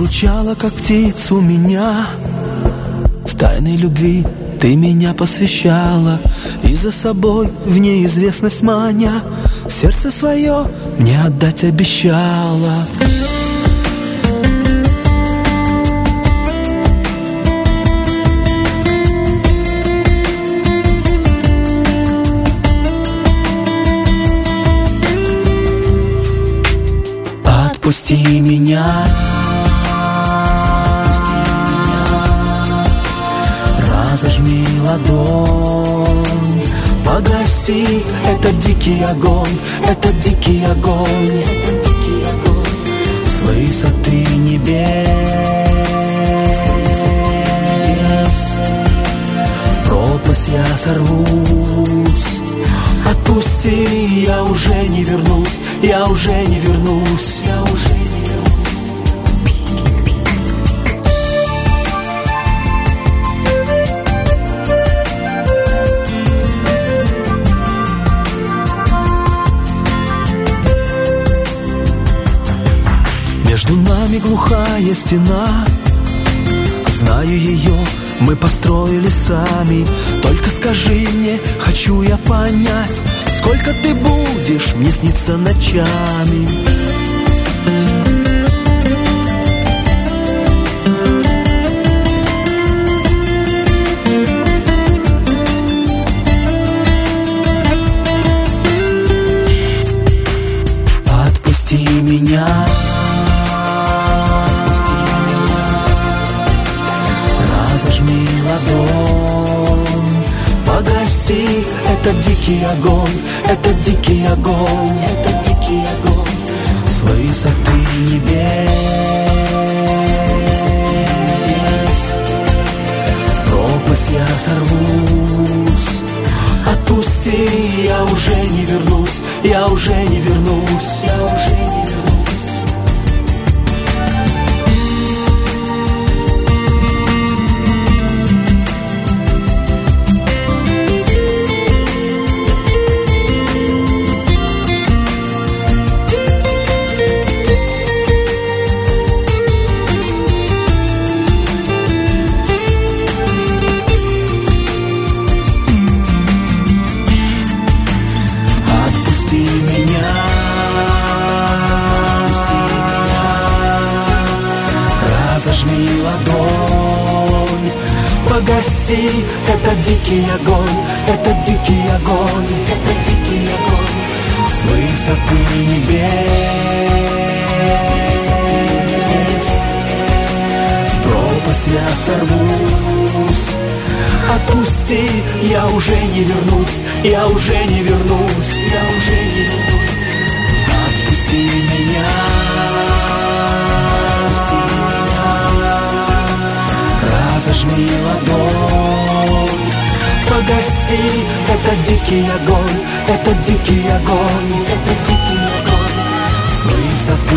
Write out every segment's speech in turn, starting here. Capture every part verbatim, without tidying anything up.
Приручала, как птицу, меня. В тайной любви ты меня посвящала, и за собой в неизвестность маня сердце свое мне отдать обещала. Отпусти меня, разожми ладонь, погаси этот дикий огонь, этот дикий огонь, с высоты небес. В пропасть я сорвусь. Отпусти, я уже не вернусь, я уже не вернусь, я уже не Между нами глухая стена, знаю ее, мы построили сами. Только скажи мне, хочу я понять, сколько ты будешь мне сниться ночами. Отпусти меня, разожми ладонь, погаси этот дикий огонь, этот дикий огонь, этот дикий огонь, с высоты небес. В пропасть я сорвусь. Отпусти, я уже не вернусь, я уже не вернусь, я уже не вернусь. Зажми ладонь, погаси этот дикий огонь, этот дикий огонь, этот дикий огонь, с высоты небес. В пропасть я сорвусь. Отпусти, я уже не вернусь, я уже не вернусь, я уже не вернусь. Отпусти меня. Зажми ладонь, погаси этот дикий огонь, этот дикий огонь, этот дикий огонь, с высоты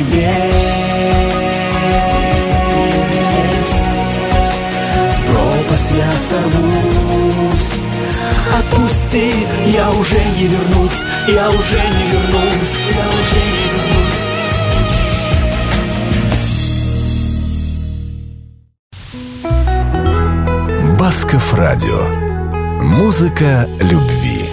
небес. В пропасть я сорвусь. Отпусти, я уже не вернусь, я уже не вернусь, я уже не вернусь. Басков Радио. Музыка любви.